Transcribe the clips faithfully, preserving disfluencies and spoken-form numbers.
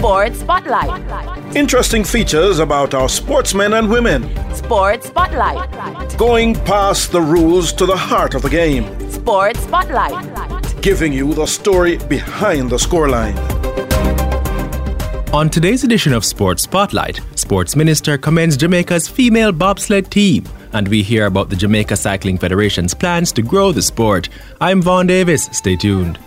Sports Spotlight. Interesting features about our sportsmen and women. Sports Spotlight. Going past the rules to the heart of the game. Sports Spotlight. Giving you the story behind the scoreline. On today's edition of Sports Spotlight, Sports Minister commends Jamaica's female bobsled team, and we hear about the Jamaica Cycling Federation's plans to grow the sport. I'm Vaughn Davis. Stay tuned.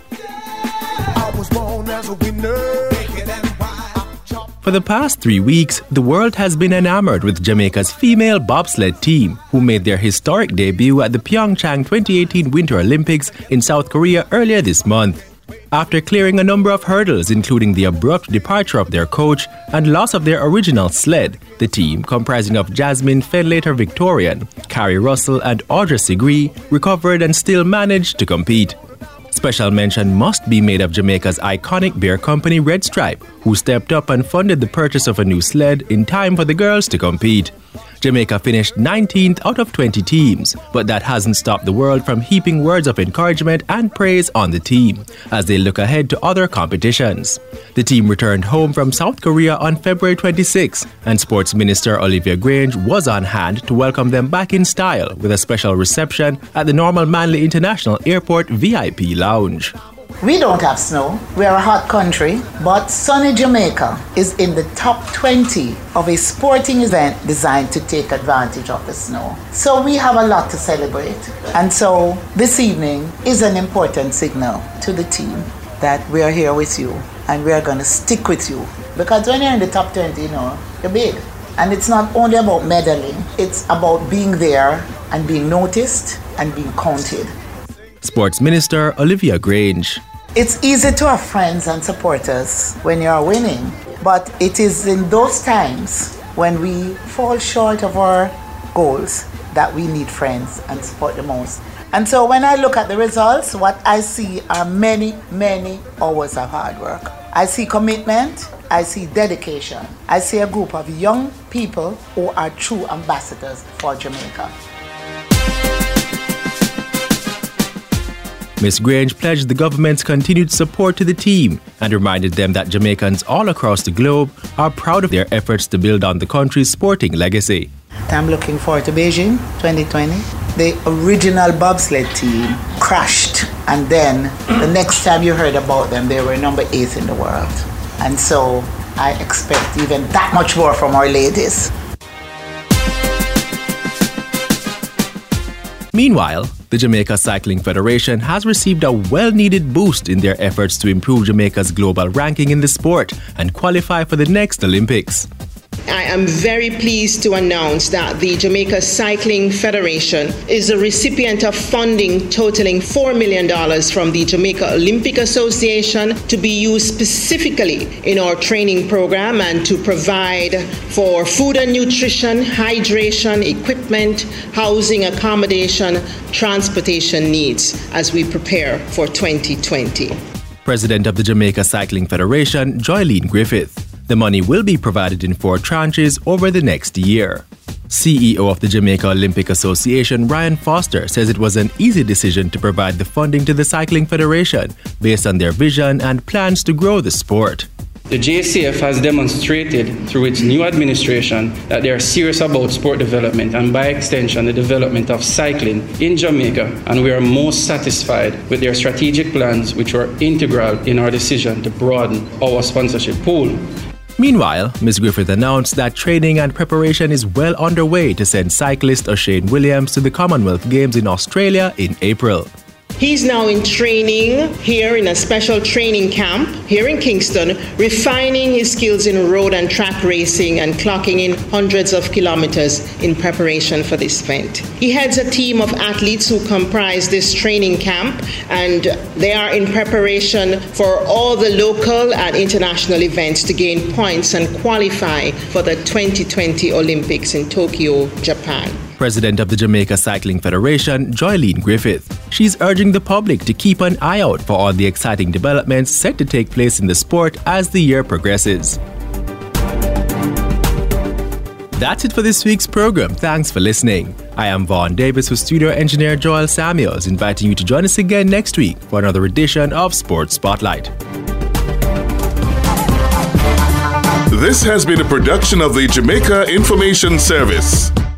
For the past three weeks, the world has been enamored with Jamaica's female bobsled team, who made their historic debut at the Pyeongchang twenty eighteen Winter Olympics in South Korea earlier this month. After clearing a number of hurdles, including the abrupt departure of their coach and loss of their original sled, the team, comprising of Jasmine Fenlater-Victorian, Carrie Russell and Audra Sigree, recovered and still managed to compete. Special mention must be made of Jamaica's iconic beer company Red Stripe, who stepped up and funded the purchase of a new sled in time for the girls to compete. Jamaica finished nineteenth out of twenty teams, but that hasn't stopped the world from heaping words of encouragement and praise on the team as they look ahead to other competitions. The team returned home from South Korea on February twenty-sixth, and Sports Minister Olivia Grange was on hand to welcome them back in style with a special reception at the Normal Manley International Airport V I P Lounge. We don't have snow. We are a hot country, but sunny Jamaica is in the top twenty of a sporting event designed to take advantage of the snow. So we have a lot to celebrate. And so this evening is an important signal to the team that we are here with you and we are going to stick with you. Because when you're in the top twenty, you know, you're big. And it's not only about medaling, it's about being there and being noticed and being counted. Sports Minister Olivia Grange. It's easy to have friends and supporters when you're winning, but it is in those times when we fall short of our goals that we need friends and support the most. And so when I look at the results, what I see are many, many hours of hard work. I see commitment, I see dedication. I see a group of young people who are true ambassadors for Jamaica. Miz Grange pledged the government's continued support to the team and reminded them that Jamaicans all across the globe are proud of their efforts to build on the country's sporting legacy. I'm looking forward to Beijing twenty twenty. The original bobsled team crashed, and then the next time you heard about them, they were number eight in the world. And so I expect even that much more from our ladies. Meanwhile, the Jamaica Cycling Federation has received a well-needed boost in their efforts to improve Jamaica's global ranking in the sport and qualify for the next Olympics. I am very pleased to announce that the Jamaica Cycling Federation is a recipient of funding totaling four million dollars from the Jamaica Olympic Association to be used specifically in our training program and to provide for food and nutrition, hydration, equipment, housing, accommodation, transportation needs as we prepare for twenty twenty. President of the Jamaica Cycling Federation, Joylene Griffith. The money will be provided in four tranches over the next year. C E O of the Jamaica Olympic Association, Ryan Foster, says it was an easy decision to provide the funding to the Cycling Federation based on their vision and plans to grow the sport. The J C F has demonstrated through its new administration that they are serious about sport development and by extension the development of cycling in Jamaica, and we are most satisfied with their strategic plans which were integral in our decision to broaden our sponsorship pool. Meanwhile, Miz Griffith announced that training and preparation is well underway to send cyclist O'Shane Williams to the Commonwealth Games in Australia in April. He's now in training here in a special training camp here in Kingston, refining his skills in road and track racing and clocking in hundreds of kilometers in preparation for this event. He heads a team of athletes who comprise this training camp, and they are in preparation for all the local and international events to gain points and qualify for the twenty twenty Olympics in Tokyo, Japan. President of the Jamaica Cycling Federation, Joylene Griffith. She's urging the public to keep an eye out for all the exciting developments set to take place in the sport as the year progresses. That's it for this week's program. Thanks for listening. I am Vaughn Davis with studio engineer Joel Samuels, inviting you to join us again next week for another edition of Sports Spotlight. This has been a production of the Jamaica Information Service.